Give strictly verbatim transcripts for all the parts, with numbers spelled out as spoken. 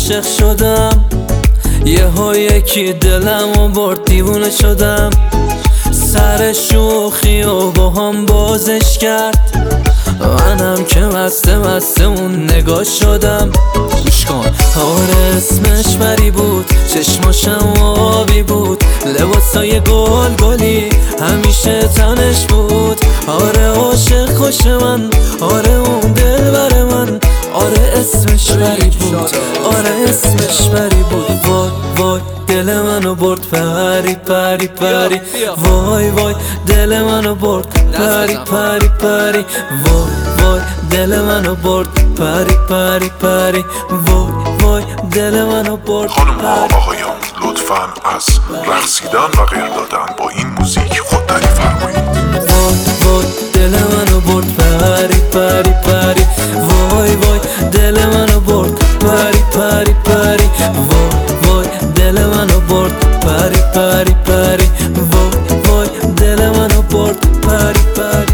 عاشق شدم، یهو یکی دلمو برد دیوونه شدم. سر شوخی و با هم بازش کرد، منم که مسته مسته اون نگاه شدم. گوش کن آره اسمش بری بود، چشماشم آبی بود، لباسای گل گلی همیشه تنش بود. آره عاشق خوش من، آره اون دل بر من، آره اسمش بری بود، آره اسمش بری بود. وای وای دل منو برد پری پری پری، وای وای دل منو برد پری پری پری، وای وای دل منو برد پری پری پری، وای وای دل منو برد. خانم‌ها آقایان لطفاً از رقصیدن و غیر دادن با این موزیک خودداری فرمایید. وای وای دل منو برد پری پری پری، وای وای دل منو برد پری پری پری، وای وای دل منو برد پری پری پری، وای وای دل منو برد پری پری.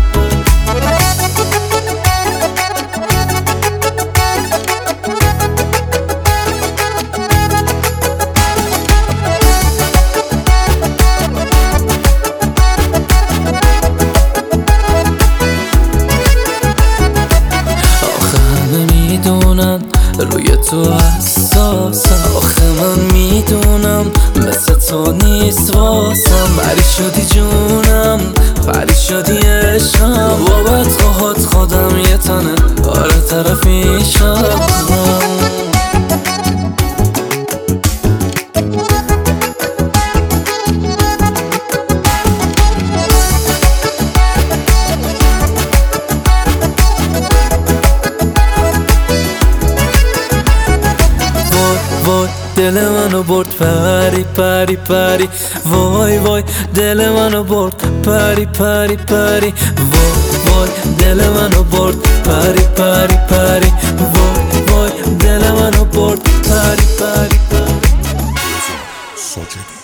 میدونم روی تو حساسم، آخه من میدونم مثل تو نیست واسم. پری شدی جونم، پری شدی عشقم، بابت خواهد خودم یه تنه آره طرفیشم. وای دل منو برد پری پری پری، وای وای دل منو برد پری پری پری، وای وای دل منو برد پری پری پری، وای وای دل منو برد پری پری پری.